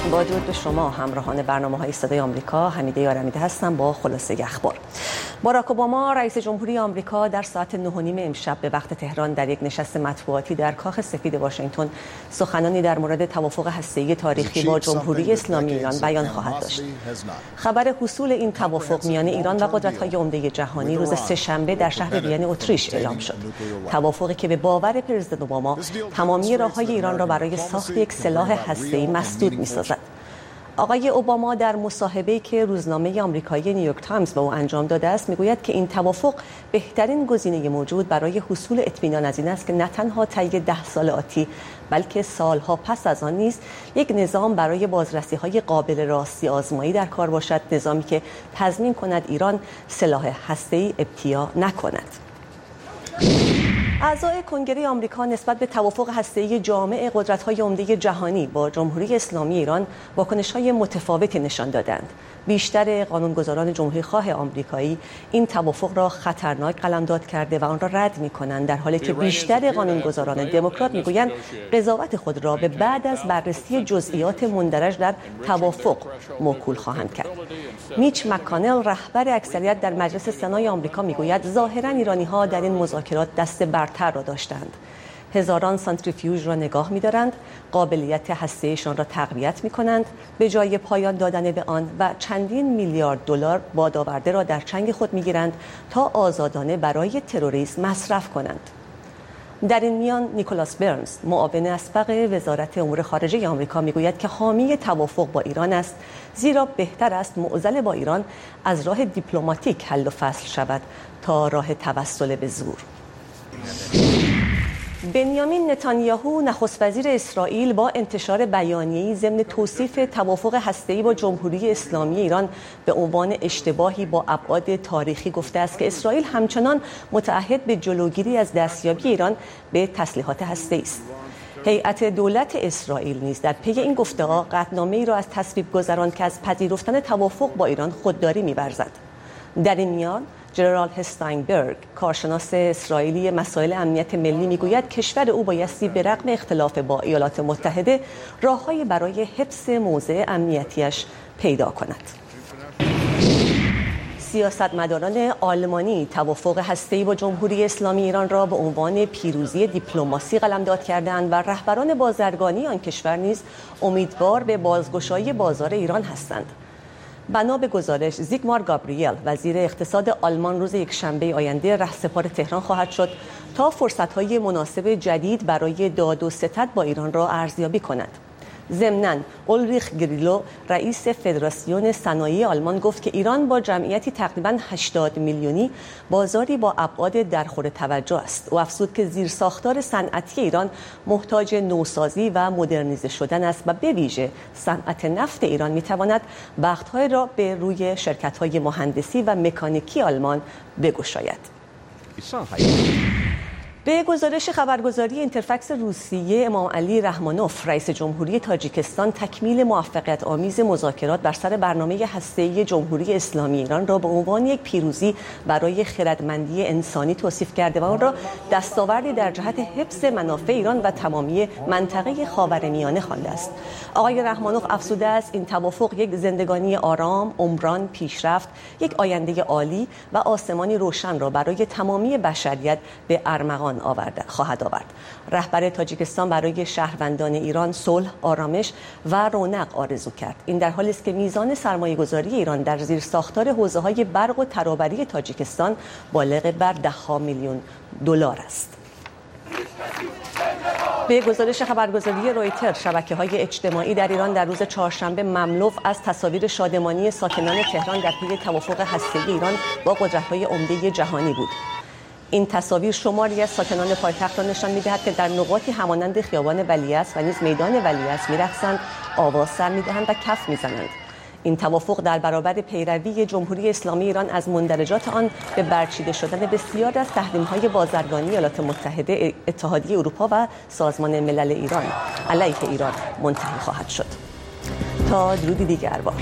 با درود به شما همراهان برنامه‌های صدای آمریکا. حمیده یارمیده هستم با خلاصه اخبار. باراک اوباما رئیس جمهوری آمریکا در ساعت 9:30 امشب به وقت تهران در یک نشست مطبوعاتی در کاخ سفید واشنگتن سخنانی در مورد توافق هسته‌ای تاریخی با جمهوری اسلامی ایران بیان خواهد داشت. خبر حصول این توافق میان ایران و قدرت‌های عمده جهانی روز سه‌شنبه در شهر وین اتریش اعلام شد. توافقی که به باور پرزیدنت اوباما تمامی راه‌های ایران را برای ساخت یک سلاح هسته‌ای مسدود می‌سازد. آقای اوباما در مصاحبه‌ای که روزنامه آمریکایی نیویورک تایمز به او انجام داده است میگوید که این توافق بهترین گزینه موجود برای حصول اطمینان از این است که نه تنها طی 10 سال آتی بلکه سالها پس از آن نیز یک نظام برای بازرسی‌های قابل راستی آزمایی در کار باشد، نظامی که تضمین کند ایران سلاح هسته‌ای ابتیا نکند. اعضای کنگره آمریکا نسبت به توافق هسته‌ای جامع قدرت‌های عمده جهانی با جمهوری اسلامی ایران واکنش‌های متفاوتی نشان دادند. بیشتر قانونگذاران جمهوری‌خواه آمریکایی این توافق را خطرناک قلمداد کرده و آن را رد می‌کنند، در حالی که بیشتر قانونگذاران دموکرات می‌گویند قضاوت خود را به بعد از بررسی جزئیات مندرج در توافق موکول خواهند کرد. میچ مکانل رهبر اکثریت در مجلس سنای آمریکا می‌گوید ظاهراً ایرانی‌ها در این مذاکرات دست برتر را داشتند. هزاران سانتریفیوژ را نگاه می‌دارند، قابلیت هسته‌ایشان را تقویت می‌کنند به جای پایان دادن به آن و چندین میلیارد دلار بادآورده را در چنگ خود می‌گیرند تا آزادانه برای تروریسم مصرف کنند. در این میان نیکولاس برنز معاون اسبق وزارت امور خارجه آمریکا میگوید که حامی توافق با ایران است، زیرا بهتر است معضل با ایران از راه دیپلماتیک حل و فصل شود تا راه توسل به زور. بنیامین نتانیاهو نخست وزیر اسرائیل با انتشار بیانیه‌ای ضمن توصیف توافق هسته‌ای با جمهوری اسلامی ایران به عنوان اشتباهی با ابعاد تاریخی گفته است که اسرائیل همچنان متعهد به جلوگیری از دستیابی ایران به تسلیحات هسته‌ای است. هیئت دولت اسرائیل نیز در پی این گفته‌ها قطعنامه‌ای را از تصویب گذراند که از پذیرفتن توافق با ایران خودداری می‌ورزد. در این میان جنرال هستاینبرگ کارشناس اسرائیلی مسائل امنیت ملی میگوید کشور او بایستی به رغم اختلاف با ایالات متحده راه‌هایی برای حفظ موضع امنیتیش پیدا کند. سیاستمداران آلمانی توافق هسته‌ای با جمهوری اسلامی ایران را به عنوان پیروزی دیپلماسی قلمداد کردند و رهبران بازرگانی آن کشور نیز امیدوار به بازگشایی بازار ایران هستند. بنا به گزارش زیگمار گابریل وزیر اقتصاد آلمان روز یکشنبه آینده رهسپار تهران خواهد شد تا فرصت‌های مناسب جدید برای داد و ستد با ایران را ارزیابی کند. ضمناً اولریخ گریلو رئیس فدراسیون صنایع آلمان گفت که ایران با جمعیتی تقریباً 80 میلیونی بازاری با ابعاد درخور توجه است. او افزود که زیرساختار صنعتی ایران محتاج نوسازی و مدرنیزه شدن است و به ویژه صنعت نفت ایران می‌تواند بخت‌های را به روی شرکت‌های مهندسی و مکانیکی آلمان بگشاید. به گزارش خبرگزاری اینترفکس روسیه، امام علی رحمانوف رئیس جمهوری تاجیکستان تکمیل موفقیت آمیز مذاکرات بر سر برنامه هسته‌ای جمهوری اسلامی ایران را به عنوان یک پیروزی برای خردمندی انسانی توصیف کرده و آن را دستاوردی در جهت حفظ منافع ایران و تمامی منطقه خاورمیانه خوانده است. آقای رحمانوف افزوده است این توافق یک زندگانی آرام، عمران، پیشرفت، یک آینده عالی و آسمانی روشن را برای تمامی بشریت به ارمغان خواهد آورد. رهبر تاجیکستان برای شهروندان ایران صلح، آرامش و رونق آرزو کرد. این در حالی است که میزان سرمایه‌گذاری ایران در زیر ساختار حوزه‌های برق و ترابری تاجیکستان بالغ بر $10 میلیون است. به گزارش خبرگزاری رویتر شبکه‌های اجتماعی در ایران در روز چهارشنبه مملو از تصاویر شادمانی ساکنان تهران در پی توافق هسته‌ای ایران با قدرت‌های عمده جهانی بود. این تصاویر شماری از ساکنان پایتخت را نشان می‌دهد که در نقاطی همانند خیابان ولیعصر و نیز میدان ولیعصر می‌رقصند، آواز سر می‌دهند و کف می‌زنند. این توافق در برابر پیروی جمهوری اسلامی ایران از مندرجات آن به برچیده شدن بسیار از تحریم‌های بازرگانی ایالات متحده، اتحادیه اروپا و سازمان ملل ایران علیه ایران منتهی خواهد شد. تا درودی دیگر بار.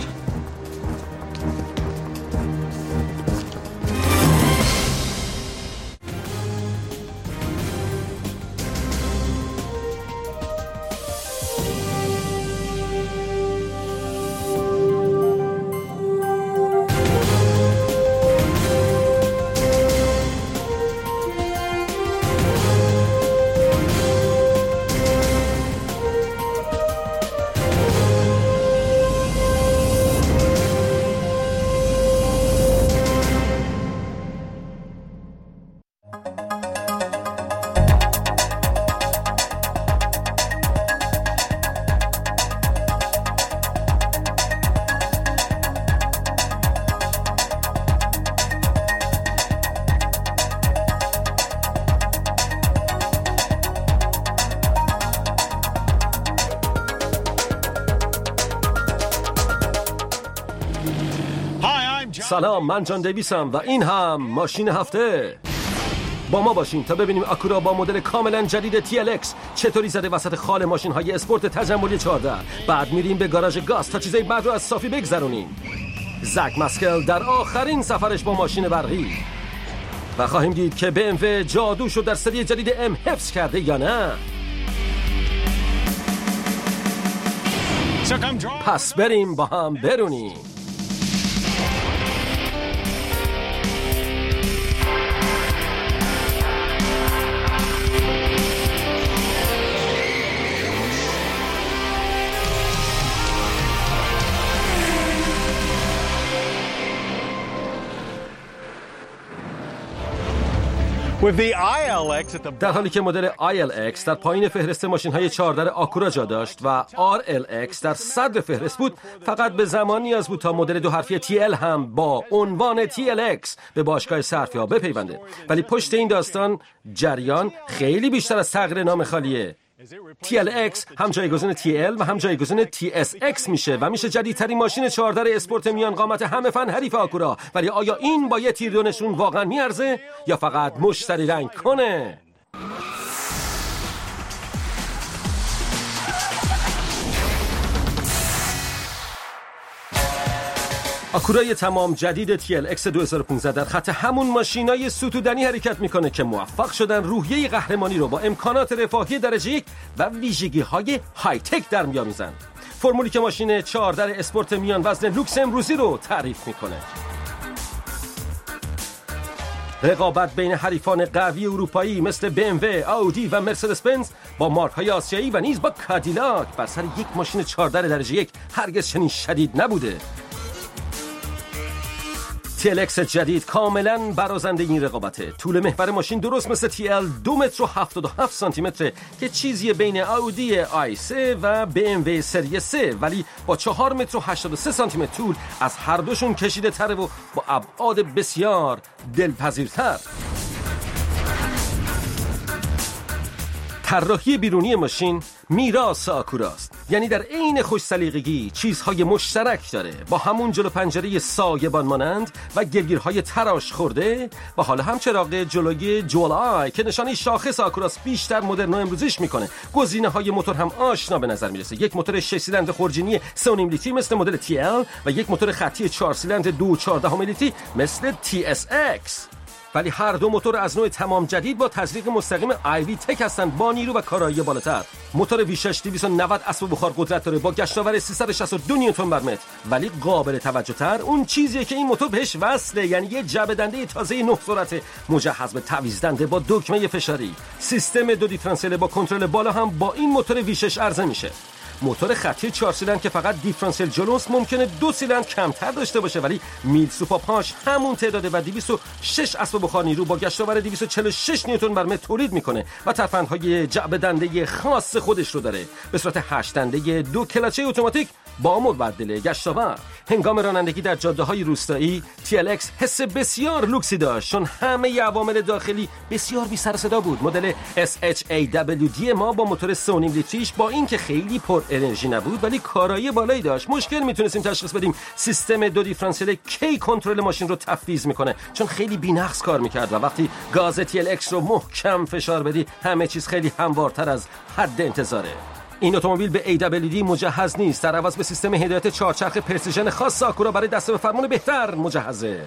سلام، من جان دیویسم و این هم ماشین هفته. با ما باشین تا ببینیم آکورا با مدل کاملا جدید TLX چطوری زده وسط خال ماشین‌های اسپورت تجملی 14. بعد میریم به گاراژ گاز تا چیزای بعد رو از صافی بگذرونیم. زک مسکل در آخرین سفرش با ماشین برقی و خواهیم دید که BMW جادوشو در سری جدید M حفظ کرده یا نه. پس بریم با هم برونیم. در حالی که مدل ILX در پایین فهرست ماشین‌های 4 در آکورا جا داشت و RLX در صدر فهرست بود، فقط به زمان نیاز بود تا مدل 2 حرفی TL هم با عنوان TLX به باشگاه صرفی‌ها بپیونده. ولی پشت این داستان جریان خیلی بیشتر از تغییر نام خالیه. TLX هم جایگزین TL و هم جایگزین TSX میشه و میشه جدیدترین ماشین 4 در اسپورت میان قامت همه فن حریف آکورا. ولی آیا این با یه تیردونشون واقعا میارزه یا فقط مشتری رنگ کنه؟ آکورای تمام جدید TLX 2015 در خط همون ماشینای ستودنی حرکت میکنه که موفق شدن روحیه قهرمانی رو با امکانات رفاهی درجه 1 و ویژگی‌های های تک در می‌آمیزن. فرمولی که ماشین 4 در اسپورت میان وزن لوکس امروزی رو تعریف میکنه. رقابت بین حریفان قوی اروپایی مثل BMW، آودی و مرسدس بنز با مارک‌های آسیایی و نیز با کادیلاک بر سر یک ماشین 4 درجه 1 هرگز چنین شدید نبوده. TLX جدید کاملا برازنده این رقابته. طول محور ماشین درست مثل TL 2 متر و 77 سانتی متره که چیزی بین آودی i3 و BMW سری 3، ولی با 4 متر و 83 سانتی متر طول از هر دوشون کشیده تره و با ابعاد بسیار دلپذیرتر. طراحی بیرونی ماشین میراث آکوراست، یعنی در عین خوش سلیقگی چیزهای مشترک داره، با همون جلو پنجره سایبان مانند و گلگیرهای تراش خورده و حالا هم چراغ جلوی جول آی که نشانه شاخص آکوراست بیشتر مدرن و امروزیش میکنه. گزینه‌های موتور هم آشنا به نظر میرسه. یک موتور 6 سیلندر خورجینی 3.5 لیتری مثل مدل TL و یک موتور خطی 4 سیلندر 2.14 لیتری مثل TSX. ولی هر دو موتور از نوع تمام جدید با تزریق مستقیم آیوی تک هستند با نیرو و کارایی بالاتر. موتور V6 290 اسب بخار قدرت داره با گشتاور 362 نیوتن بر متر، ولی قابل توجه تر اون چیزیه که این موتور بهش وصله، یعنی یه جعبه‌دنده تازه 9 سرعت مجهز به تعویض دنده با دکمه فشاری. سیستم دو دیفرانسیل با کنترل بالا هم با این موتور V6 عرضه میشه. موتور خطی 4 سیلندر که فقط دیفرانسیل جلوست ممکنه 2 سیلندر کمتر داشته باشه، ولی میل سوپاپاش همون تعداده و 206 اسب بخار نیرو با گشتاور 246 نیوتن بر متر تولید میکنه و ترفندهای جعبه دنده خاص خودش رو داره به صورت 8 دنده 2 کلاچه اتوماتیک با مبدل گشتاور. هنگام رانندگی در جاده‌های روستایی TLX حس بسیار لوکسی داشت، چون همه عوامل داخلی بسیار بی سر و صدا بود. مدل SHAWD ما با موتور 3.5 لیتریش با اینکه خیلی پر انرژی نبود ولی کارایی بالایی داشت، مشکل میتونستیم تشخیص بدیم سیستم دو دیفرانسیل کی کنترل ماشین رو تفویض میکنه، چون خیلی بی‌نقص کار میکرد و وقتی گاز TLX رو محکم فشار بدی همه چیز خیلی هموارتر از حد انتظاره. این اتومبیل به AWD مجهز نیست، در عوض به سیستم هدایت چهارچرخ پرسیژن خاص آکورا برای دست به فرمان بهتر مجهزه.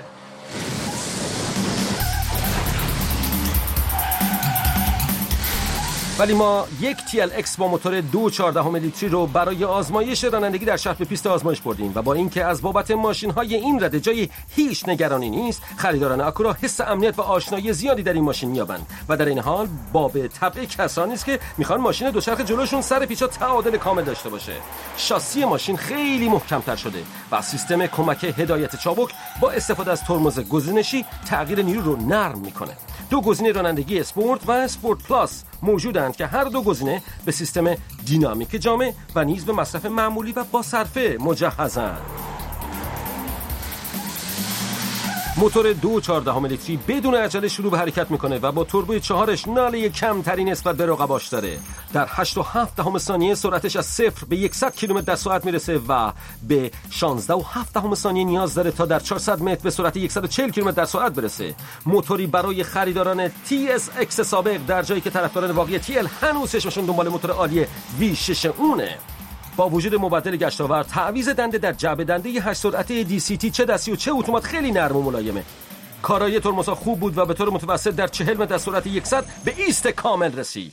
ولی ما یک TLX با موتور 2.14 لیتری رو برای آزمایش رانندگی در شهر به پیست آزمایش بردیم و با اینکه از بابت ماشین‌های این رده جای هیچ نگرانی نیست، خریداران آکورا حس امنیت و آشنایی زیادی در این ماشین می‌یابند و در این حال باب طبع کسانی است که می‌خوان ماشین دوچرخه جلوشون سر پیچا تعادل کامل داشته باشه. شاسی ماشین خیلی محکم‌تر شده و سیستم کمک هدایت چابک با استفاده از ترمز گزینشی تغییر نیرو رو نرم می‌کنه. دو گزینه رانندگی اسپورت و اسپورت پلاس موجودند که هر دو گزینه به سیستم دینامیک جامع و نیز به مصرف معمولی و با صرفه مجهزند. موتور 2.4 لیتری بدون عجله شروع به حرکت میکنه و با توربوی 4 ناله کمتری نسبت به رقباش داره. در 8.7 ثانیه سرعتش از 0 به 100 کیلومتر در ساعت میرسه و به 16.7 ثانیه نیاز داره تا در 400 متر به سرعت 140 کیلومتر در ساعت برسه. موتوری برای خریداران TSX سابق، در جایی که طرفداران واقعی TL هنوز چشمشون دنبال موتور عالی V6 اونه. با وجود مبدل گشتاور، تعویض دنده در جعبه دنده 8 سرعته DCT چه دستی و چه اتومات خیلی نرم و ملایمه. کارایی ترمزها خوب بود و به طور متوسط در 40 متر در سرعت 100 به ایست کامل رسید.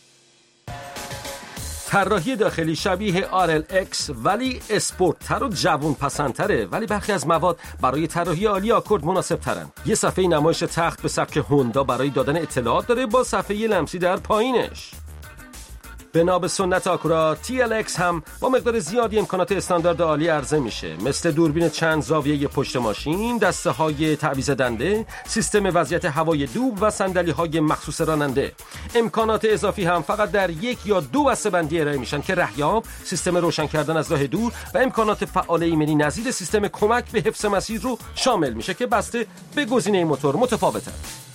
طراحی داخلی شبیه RLX ولی اسپورت‌تر و جوان پسندتره، ولی برخی از مواد برای طراحی عالی آکورد مناسب ترن. یه صفحه نمایش تخت به سبک هوندا برای دادن اطلاعات داره با صفحه لمسی در پایینش. بنا به سنت آکورا، TLX هم با مقدار زیادی امکانات استاندارد عالی عرضه میشه، مثل دوربین چند زاویه پشت ماشین، دسته های تعویض دنده، سیستم وضعیت هوای دوب و صندلی های مخصوص راننده. امکانات اضافی هم فقط در 1 یا 2 بسته‌بندی ارائه میشن که رهیاب، سیستم روشن کردن از راه دور و امکانات فعال ایمنی نظیر سیستم کمک به حفظ مسیر رو شامل میشه که بسته به گزینه موتور متفاوته.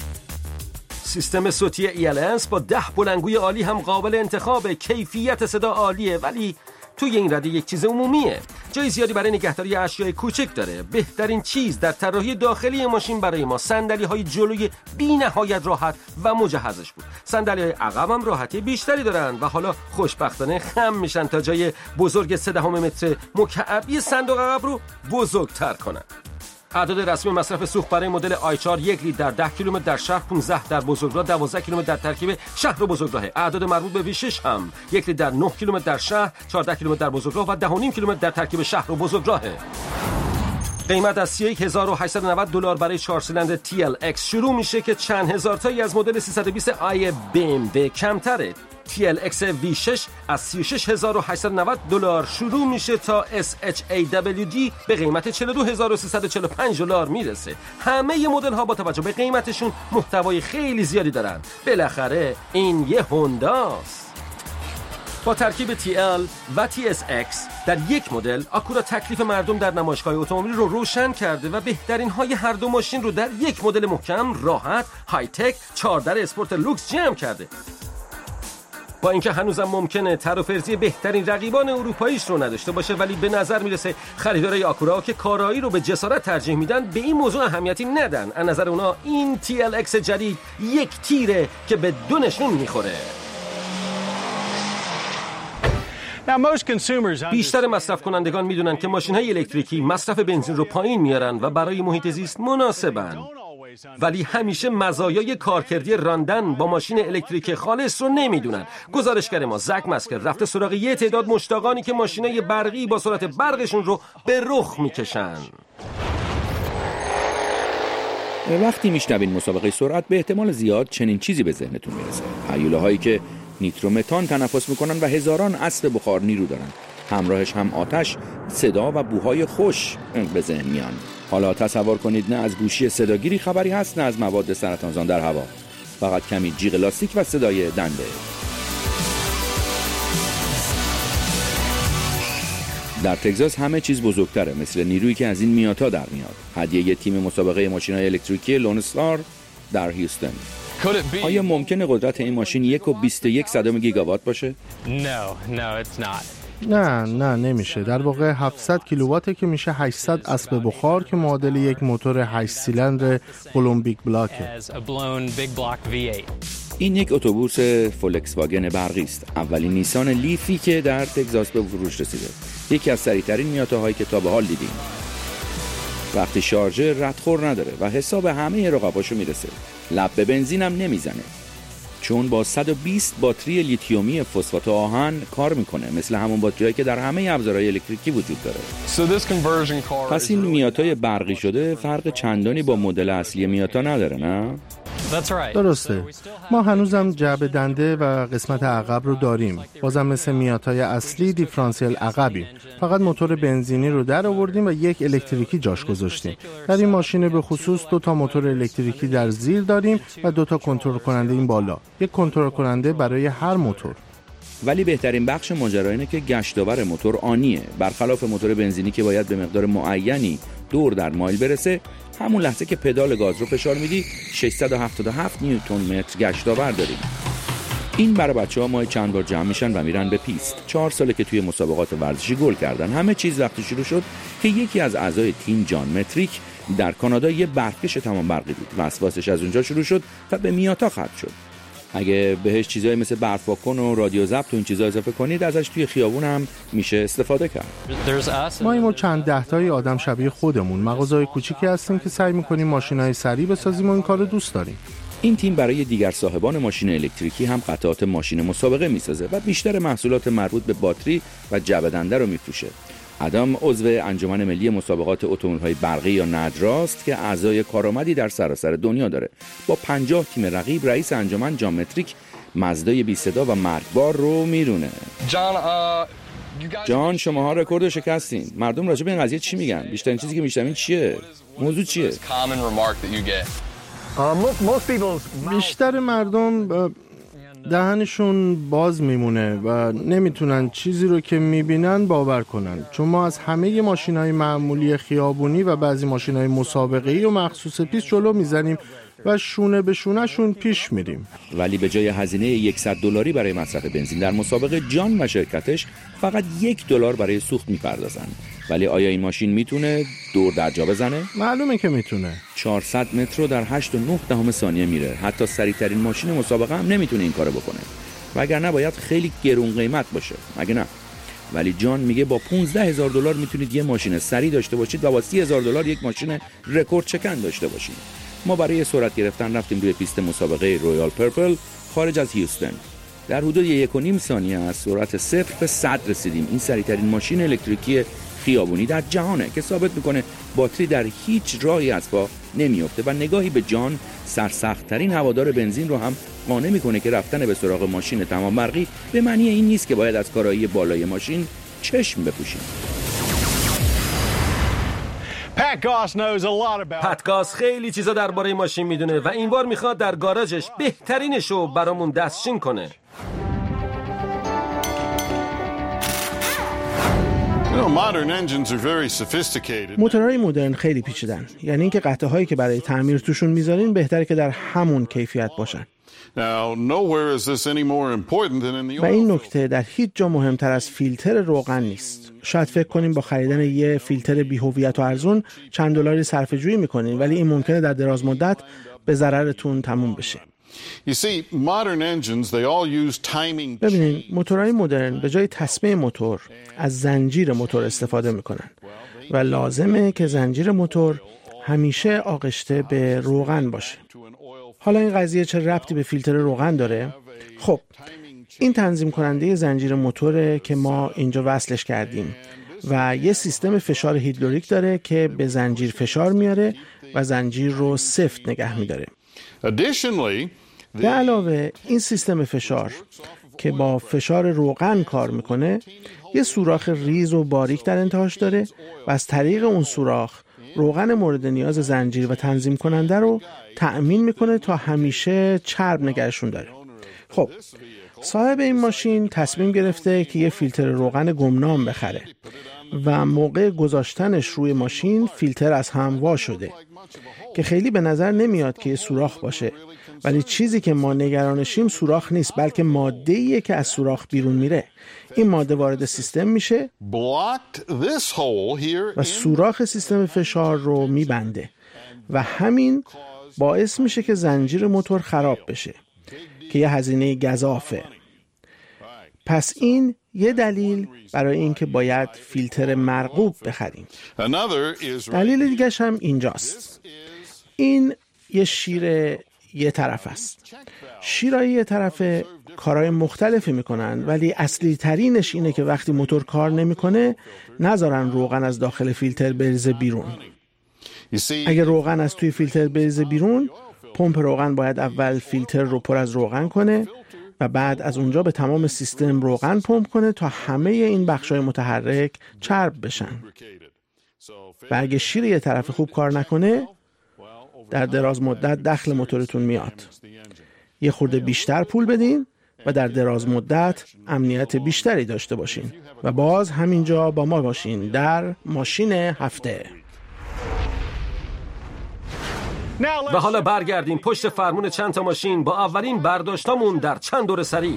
سیستم صوتی ELS با 10 بلندگوی عالی هم قابل انتخابه. کیفیت صدا عالیه ولی توی این رده یک چیز عمومیه. جای زیادی برای نگهداری اشیاء کوچک داره. بهترین چیز در طراحی داخلی ماشین برای ما صندلی‌های جلوی بی‌نهایت راحت و مجهزش بود. صندلی‌های عقب هم راحتی بیشتری دارن و حالا خوشبختانه خم میشن تا جای بزرگ 3 متر مکعبی صندوق عقب رو بزرگتر کنن. اعداد رسمی مصرف سوخت برای مدل آیچار 1 لیتر در 10 کیلومتر در شهر، 15 در بزرگراه، 12 کیلومتر در ترکیب شهر و بزرگراه. اعداد مربوط به V6 هم 1 لیتر در 9 کیلومتر در شهر، 14 کیلومتر در بزرگراه و 10.5 کیلومتر در ترکیب شهر و بزرگراه. قیمت از $31890 برای 4 سیلندر TLX شروع میشه که چند هزار تایی از مدل 320 i BMW کمتره. TLX V6 از $36890 شروع میشه تا SHAWD به قیمت $42345 میرسه. همه مدل ها با توجه به قیمتشون محتوای خیلی زیادی دارن. بالاخره این یه هونداست. با ترکیب TL و TSX در یک مدل، آکورا تکلیف مردم در نمایشگاه اتومبیل رو روشن کرده و بهترین های هر دو ماشین رو در یک مدل محکم، راحت، های تک، 4 در اسپورت لوکس جمع کرده. با اینکه هنوزم ممکنه تر و فرضی بهترین رقیبان اروپاییش رو نداشته باشه، ولی به نظر میرسه خریدارای آکورا که کارایی رو به جسارت ترجیح میدن به این موضوع اهمیتی ندن. از نظر اونا این TLX جدید یک تیره که به 2 نشون میخوره. بیشتر مصرف کنندگان میدونن که ماشین‌های الکتریکی مصرف بنزین رو پایین میارن و برای محیط زیست مناسبن. ولی همیشه مزایای کارکردی راندن با ماشین الکتریک خالص رو نمیدونن. گزارشگر ما زک مسکر رفته سراغ یه تعداد مشتاقانی که ماشینای برقی با سرعت برقشون رو به رخ میکشن. وقتی میشنوین مسابقه سرعت به احتمال زیاد چنین چیزی به ذهنتون میرسه. هیوله‌هایی که نیترومتان تنفس میکنن و هزاران اسب بخار نیرو دارن. همراهش هم آتش، صدا و بوهای خوش به ذهن میان. حالا تصور کنید نه از گوشی صداگیری خبری هست، نه از مواد سرطانزا در هوا. فقط کمی جیغ لاستیک و صدای دنده. در تگزاس همه چیز بزرگتره، مثل نیرویی که از این میاتا در میاد. هدیه تیم مسابقه ماشین‌های الکتریکی لون استار در هیوستن. آیا ممکنه قدرت این ماشین 1.21 گیگاوات باشه؟ نه نمیشه. در واقع 700 کیلوواته که میشه 800 اسب بخار که معادل یک موتور 8 سیلندر بلون بیگ بلاکه. این یک اتوبوس فولکس واگن برقی است. اولین نیسان لیفی که در تگزاس به فروش رسیده. یکی از سریع‌ترین میاتاهایی که تا به حال دیدیم. وقتی شارژر ردخور نداره و حساب همه رقباشو میرسه. لب به بنزینم نمیزنه. چون با 120 باتری لیتیومی فسفات آهن کار میکنه، مثل همون باتریایی که در همه ابزارهای الکتریکی وجود داره. پس این میاتای برقی شده فرق چندانی با مدل اصلی میاتا نداره، نه؟ درسته. ما هنوزم جعبه دنده و قسمت عقب رو داریم. بازم مثل میاتای اصلی دیفرانسیل عقبی. فقط موتور بنزینی رو در آوردیم و یک الکتریکی جاش گذاشتیم. در این ماشین به خصوص 2 موتور الکتریکی در زیر داریم و 2 کنترل کننده این بالا. یک کنترل کننده برای هر موتور. ولی بهترین بخش ماجرا اینه که گشتاور موتور آنیه، برخلاف موتور بنزینی که باید به مقدار معینی دور در مایل برسه، همون لحظه که پدال گاز رو فشار میدی 677 نیوتن متر گشتاور داریم. این برای بچه‌ها ماه چند بار جمع میشن و میرن به پیست. 4 ساله که توی مسابقات ورزشی گل کردن. همه چیز وقتی شروع شد که یکی از اعضای تیم جان متریک در کانادا یه برفکش تمام برقی بود. وسواسش از اونجا شروع شد و به میاتا ختم شد. اگه بهش چیزایی مثل برف واکن و رادیو ضبط و این چیزا اضافه کنید ازش توی خیابون هم میشه استفاده کرد. ما چند دهتای آدم شبیه خودمون مغازه‌های کوچیکی هستیم که سعی می‌کنیم ماشینای سریع بسازیم و این کارو دوست داریم. این تیم برای دیگر صاحبان ماشین الکتریکی هم قطعات ماشین مسابقه میسازه و بیشتر محصولات مربوط به باتری و جعبه‌دنده رو میفروشه. ادم عضو انجمن ملی مسابقات اتومبیل‌های برقی یا ندراست که اعضای کارآمدی در سراسر دنیا داره. با 50 تیم رقیب رئیس انجمن جان متریک مزدای بی صدا و مرگبار رو میرونه. جان شماها رکورد رو شکستین. مردم راجع به این قضیه چی میگن؟ بیشترین چیزی که میشنوین چیه؟ موضوع چیه؟ بیشتر مردم دهنشون باز میمونه و نمیتونن چیزی رو که میبینن باور کنن، چون ما از همه ماشینای معمولی خیابونی و بعضی ماشینای مسابقه‌ای و مخصوص پیست جلو میزنیم و شونه به شونه شون پیش میریم. ولی به جای هزینه $100 برای مصرف بنزین در مسابقه جان و شرکتش فقط $1 برای سوخت میپردازن. ولی آیا این ماشین میتونه دور در جا بزنه؟ معلومه که میتونه. 400 متر رو در 8.9 ثانیه میره. حتی سریعترین ماشین مسابقه هم نمیتونه این کارو بکنه. وگرنه باید خیلی گرون قیمت باشه. مگه نه؟ ولی جان میگه با $15,000 میتونید یه ماشین سریع داشته باشید و با $30,000 یک ماشین رکورد چکن داشته باشید. ما برای سرعت گرفتن رفتیم روی پیست مسابقه رویال پرپل خارج از هیوستن. در حدود 1.5 ثانیه از سرعت 0 به 100 رسیدیم. این سریعترین ماشین الکتریکی خیابونی در جهانه که ثابت میکنه باتری در هیچ راهی از پا نمیفته و نگاهی به جان سرسخت‌ترین هوادار بنزین رو هم قانع میکنه که رفتن به سراغ ماشین تمام برقی به معنی این نیست که باید از کارایی بالای ماشین چشم بپوشیم. پت گاس خیلی چیزا درباره ماشین میدونه و این بار میخواد در گاراژش بهترینشو برامون دستشین کنه. موتورهای مدرن خیلی پیچیدن، یعنی اینکه قطعه هایی که برای تعمیر توشون میذارین بهتره که در همون کیفیت باشن. و این نکته در هیچ جا مهمتر از فیلتر روغن نیست. شاید فکر کنیم با خریدن یه فیلتر بی‌هویت و ارزون چند دلاری صرفه‌جویی میکنین، ولی این ممکنه در دراز مدت به ضررتون تموم بشه. ببینین موتورهای مدرن به جای تسمه موتور از زنجیر موتور استفاده میکنن و لازمه که زنجیر موتور همیشه آغشته به روغن باشه. حالا این قضیه چه ربطی به فیلتر روغن داره؟ خب این تنظیم کننده زنجیر موتوره که ما اینجا وصلش کردیم و یه سیستم فشار هیدرولیک داره که به زنجیر فشار میاره و زنجیر رو سفت نگه میداره. به علاوه این سیستم فشار که با فشار روغن کار میکنه یه سوراخ ریز و باریک در انتهاش داره و از طریق اون سوراخ روغن مورد نیاز زنجیر و تنظیم کننده رو تأمین میکنه تا همیشه چرب نگهشون داره. خب صاحب این ماشین تصمیم گرفته که یه فیلتر روغن گمنام بخره و موقع گذاشتنش روی ماشین فیلتر از هم وا شده که خیلی به نظر نمیاد که یه سوراخ باشه، ولی چیزی که ما نگرانشیم سوراخ نیست بلکه ماده‌ایه که از سوراخ بیرون میره. این ماده وارد سیستم میشه و سوراخ سیستم فشار رو میبنده و همین باعث میشه که زنجیر موتور خراب بشه که یه هزینه گزافه. پس این یه دلیل برای اینکه باید فیلتر مرغوب بخریم. دلیل دیگه‌ش هم اینجاست. این یه شیر یه طرف است. شیرهای یه طرف کارهای مختلفی میکنن، ولی اصلی ترینش اینه که وقتی موتور کار نمیکنه نذارن روغن از داخل فیلتر بریزه بیرون. اگه روغن از توی فیلتر بریزه بیرون، پمپ روغن باید اول فیلتر رو پر از روغن کنه و بعد از اونجا به تمام سیستم روغن پمپ کنه تا همه این بخشای متحرک چرب بشن. و اگه شیر یه طرف خوب کار نکنه، در دراز مدت دخل موتورتون میاد. یه خورده بیشتر پول بدین و در دراز مدت امنیت بیشتری داشته باشین. و باز همینجا با ما باشین در ماشین هفته. و حالا برگردیم پشت فرمون چند تا ماشین با اولین برداشتامون در چند دور سریع.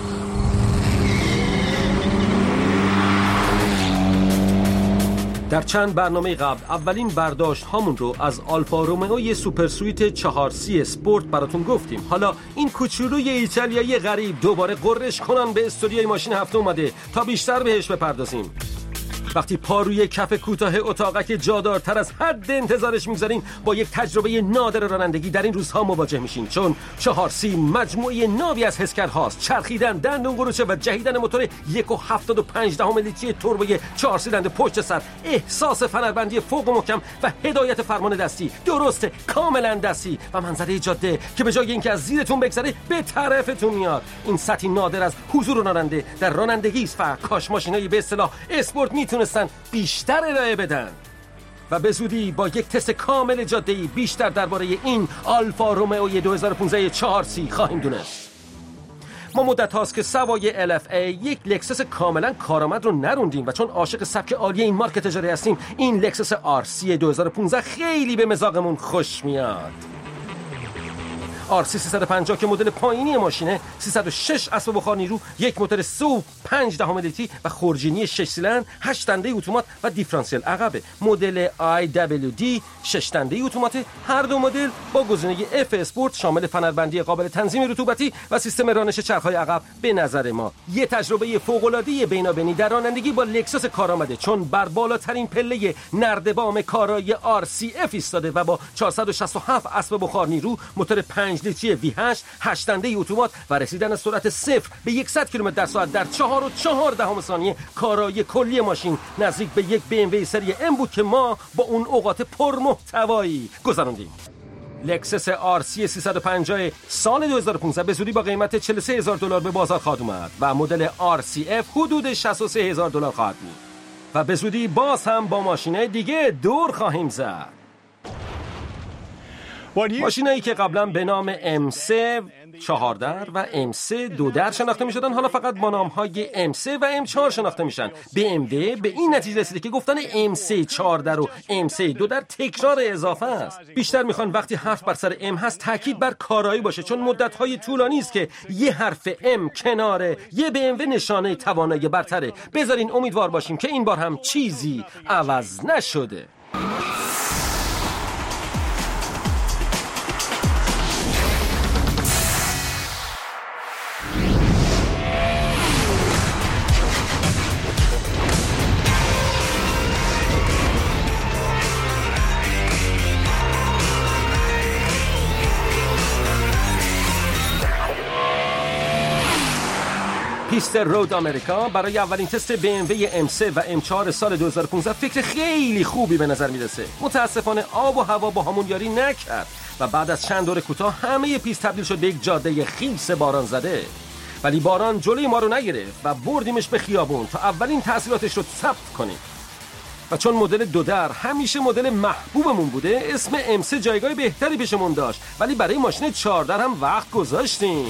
در چند برنامه قبل اولین برداشت هامون رو از آلفا رومئوی سوپر سویت 4C اسپورت براتون گفتیم. حالا این کوچولوی ایتالیایی غریب دوباره قررش کنان به استودیوی ماشین هفته اومده تا بیشتر بهش بپردازیم. وقتی پا روی کف کوتاه اتاقک جادارتر از حد انتظارش میگذارین با یک تجربه نادر رانندگی در این روزها مواجه میشین، چون 4C مجموعه نابی از حسگرهاست: چرخیدن، دندون قروچه و جهیدن موتور 1.75 لیتری توربوی 4 سیلندر پشت سر، احساس فنربندی فوق محکم و هدایت فرمان دستی درسته، کاملا دستی و منظره جاده که به جای اینکه از زیرتون بگذره به طرفتون میاد. این سطحی نادر از حضور راننده در رانندگی است و کاش ماشینایی به اصطلاح اسپورت میتونستن بیشتر ارائه بدن. و به زودی با یک تست کامل جاده‌ای بیشتر درباره این آلفا رومئوی 2015 4C خواهیم دونست. ما مدت هاست که سوای LFA یک لکسس کاملا کارآمد رو نروندیم و چون عاشق سبک عالی این مارک تجاری هستیم، این لکسس RC 2015 خیلی به مزاقمون خوش میاد. RC 350 که مدل پایینی ماشینه، 306 اسب بخار نیرو، یک موتور 3.5 لیتری و خورجینی 6 سیلندر، 8 دنده اتومات و دیفرانسیل عقبه. مدل IWD 6 دنده اتومات، هر دو مدل با گزینه F اسپورت شامل فنربندی قابل تنظیم رطوبتی و سیستم رانش چرخ‌های عقب. به نظر ما یه تجربه فوق‌العاده بینابینی در رانندگی با لکساس کارآمده، چون بر بالاترین پله نردبان کارای RCF ایستاده و با 467 اسب بخار نیرو، موتور 5 لیتری V8، 8 دنده اتومات و رسیدن سرعت 0 به 100 کیلومتر در ساعت در 4.4 ثانیه، کارای کلی ماشین نزدیک به یک BMW سری M بود که ما با اون اوقات پرمحتوایی گذراندیم. لکسس RC 350 سال 2015 به زودی با قیمت $43,000 به بازار خواهد اومد و مدل RCF حدود $63,000 خواهد بود. و به زودی باز هم با ماشینای دیگه دور خواهیم زد. ماشینایی که قبلا به نام M3 4 در و M3 2 در شناخته می شدن، حالا فقط با نام‌های M3 و M4 شناخته میشن. BMW به این نتیجه رسیده که گفتن M3 4 در و M3 2 در تکرار اضافه است. بیشتر میخوان وقتی حرف بر سر M هست تاکید بر کارایی باشه، چون مدت‌های طولانی است که یه حرف M کنار یه BMW نشانه توانایی برتره. بذارین امیدوار باشیم که این بار هم چیزی عوض نشده. پیست رود آمریکا برای اولین تست BMW M3 و M4 سال 2015 فکر خیلی خوبی به نظر میرسه. متاسفانه آب و هوا با همون یاری نکرد و بعد از چند دور کوتاه همه پیست تبدیل شد به یک جاده خیس باران زده. ولی باران جلوی ما رو نگرفت و بردیمش به خیابون تا اولین تاثیراتش رو ثبت کنیم. و چون مدل 2 در همیشه مدل محبوبمون بوده، اسم M3 جایگاه بهتری پیشمون داشت، ولی برای ماشین 4 در هم وقت گذاشتیم.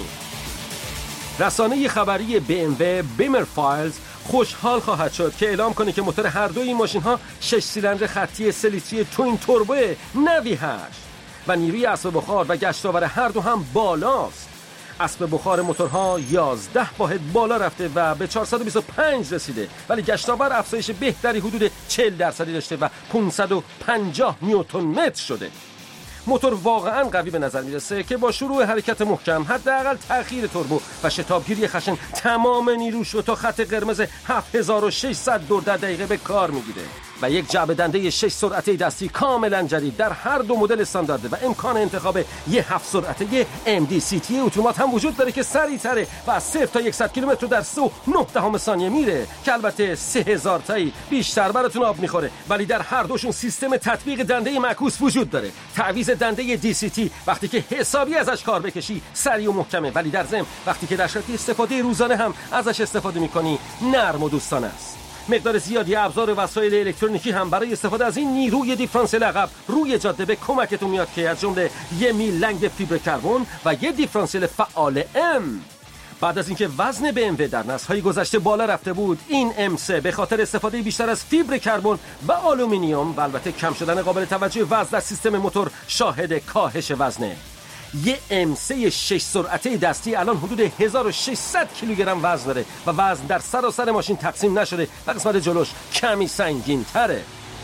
رسانه خبری BMW بیمر فایلز خوشحال خواهد شد که اعلام کنه که موتور هر دوی این ماشین ها 6 سیلندر خطی 3 لیتری توین توربو نوی 8 و نیروی اسب بخار و گشتاور هر دو هم بالاست. اسب بخار موتورها 11 واحد بالا رفته و به 425 رسیده، ولی گشتاور افزایش بهتری حدود 40% داشته و 550 نیوتن متر شده. موتور واقعا قوی به نظر میرسه که با شروع حرکت محکم، حداقل تأخیر توربو و شتابگیری خشن، تمام نیروش رو تا خط قرمز 7600 دور در دقیقه به کار میگیره و یک جعبه دنده 6 سرعته دستی کاملا جدید در هر دو مدل استاندارده و امکان انتخاب یه 7 سرعته MDCT اتومات هم وجود داره که سریع‌تره و از 0 تا 100 کیلومتر در 3.9 ثانیه میره که البته 3000 تایی بیشتر براتون آب میخوره، ولی در هر دوشون سیستم تطبیق دنده معکوس وجود داره. تعویض دنده DCT وقتی که حسابی ازش کار بکشی سریع و محکمه، ولی در ضمن وقتی که در شرایط استفاده روزانه هم ازش استفاده میکنی نرم و دوستانه است. مقدار زیادی ابزار و وسایل الکترونیکی هم برای استفاده از این نیروی دیفرانسیل عقب روی جاده به کمکتون میاد که از جمله 1 میل لنگ فیبر کربن و 1 دیفرانسیل فعال M. بعد از اینکه وزن BMW در نسل‌های گذشته بالا رفته بود، این M3 به خاطر استفاده بیشتر از فیبر کربن و آلومینیوم و البته کم شدن قابل توجه وزن در سیستم موتور شاهد کاهش وزنه. یه M3 6 سرعته دستی الان حدود 1600 کیلوگرم وزن داره و وزن در سراسر ماشین تقسیم نشده و قسمت جلوش کمی سنگین تره.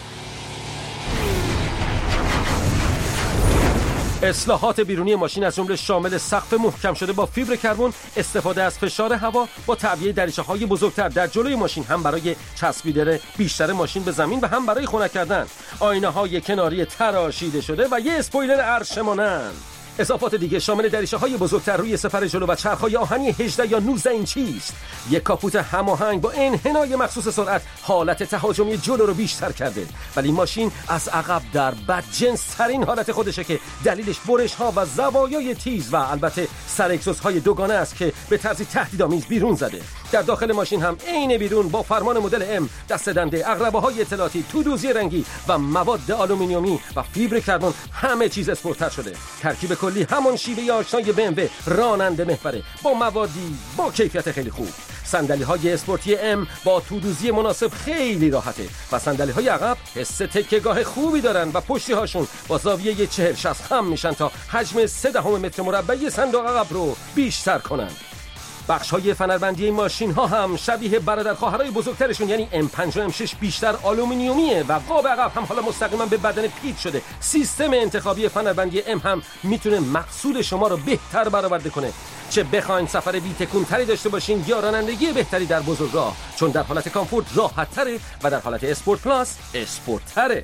اصلاحات بیرونی ماشین از جمله شامل سقف محکم شده با فیبر کربن، استفاده از فشار هوا با تعبیه دریچه‌های بزرگتر در جلوی ماشین، هم برای چسبیدن بیشتر ماشین به زمین و هم برای خنک کردن، آینه‌های کناری تراشیده شده و یه اسپویلر عرشه مانند. اضافات دیگه شامل دریچه‌های بزرگتر روی سپر جلو و چرخ‌های آهنی 18 یا 19 اینچی است. یک کاپوت هماهنگ با انحنای مخصوص سرعت حالت تهاجمی جلو رو بیشتر کرده، ولی ماشین از عقب در بدجنس ترین حالت خودشه که دلیلش برش‌ها و زوایای تیز و البته سر اگزوزهای دوگانه است که به طرزی تهدیدآمیز بیرون زده. در داخل ماشین هم عین بیرون با فرمان مدل M، دسته‌دنده، اقربه‌های اطلاعاتی، تودوزی رنگی و مواد آلومینیومی و فیبر کربن همه چیز اسپورت‌تر شده. ترکیب کلی همون شیوه آشنای BMW راننده محوره با موادی با کیفیت خیلی خوب. صندلی‌های اسپورتی M با تودوزی مناسب خیلی راحته و صندلی‌های عقب حس تکیه‌گاه خوبی دارن و پشتی‌هاشون با زاویه 40-60 خم میشن تا حجم 0.3 متر مربع صندوق عقب رو بیشتر کنن. بخش‌های فنربندی این ماشین‌ها هم شبیه برادر خواهرای بزرگترشون یعنی M5 و M6 بیشتر آلومینیومیه و قاب عقب هم حالا مستقیما به بدن پیچ شده. سیستم انتخابی فنربندی M هم میتونه مقصود شما رو بهتر برآورده کنه، چه بخواین سفر بی تکون‌تری داشته باشین یا رانندگی بهتری در بزرگراه، چون در حالت کامفورت راحت‌تره و در حالت اسپورت پلاس اسپورت‌تره.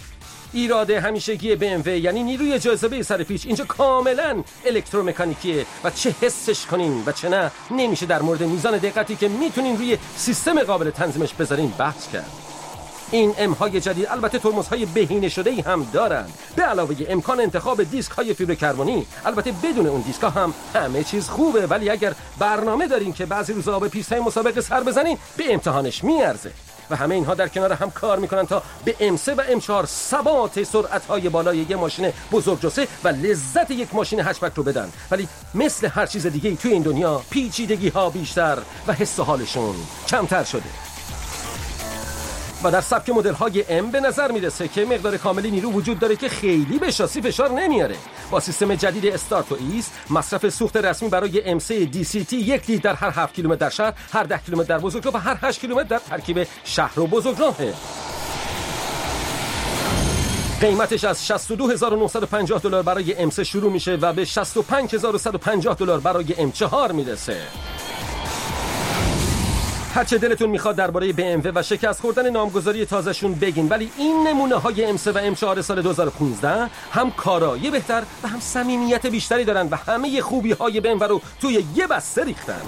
ایراد همیشگی BMW یعنی نیروی جاذبه سر پیچ اینجا کاملا الکترومکانیکیه و چه حسش کنین و چه نه نمیشه در مورد میزان دقتی که میتونین روی سیستم قابل تنظیمش بذارین بحث کرد. این M-های جدید البته ترمزهای بهینه شده‌ای هم دارند، به علاوه امکان انتخاب دیسک‌های فیبر کربنی. البته بدون اون دیسک‌ها هم همه چیز خوبه، ولی اگر برنامه دارین که بعضی روزا به پیست‌های مسابقه سر بزنین به امتحانش میارزه. و همه اینها در کنار هم کار میکنن تا به M3 و M4 ثبات سرعت‌های بالای یه ماشین بزرگجسه و لذت یک ماشین هچبک رو بدن، ولی مثل هر چیز دیگه‌ای توی این دنیا پیچیدگی‌ها بیشتر و حس و حالشون کمتر شده. و در سبک مدل‌های M به نظر میرسه که مقدار کاملی نیرو وجود داره که خیلی به شاسی فشار نمیاره. با سیستم جدید استارت و ایست مصرف سوخت رسمی برای M3 DCT 1 لیتر در هر 7 کیلومتر در شهر، هر 10 کیلومتر در بزرگراه و هر 8 کیلومتر در ترکیب شهر و بزرگراهه. قیمتش از $62,950 برای M3 شروع میشه و به $65,150 برای M4 میرسه. هرچه دلتون میخواد درباره BMW و شکست خوردن نامگذاری تازهشون بگین، ولی این نمونه های M3 و M4 سال 2015 هم کارایی بهتر و هم صمیمیت بیشتری دارن و همه خوبی های BMW رو توی یه بسته ریختن.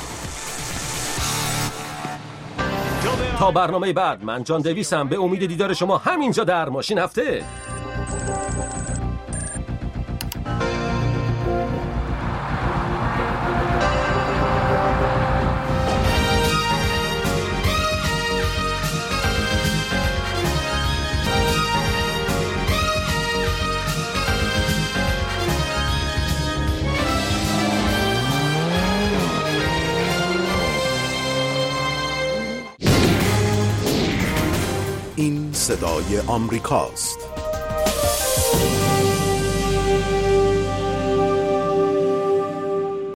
تا برنامه بعد، من جان دویسم، به امید دیدار شما همینجا در ماشین هفته. این صدای آمریکاست.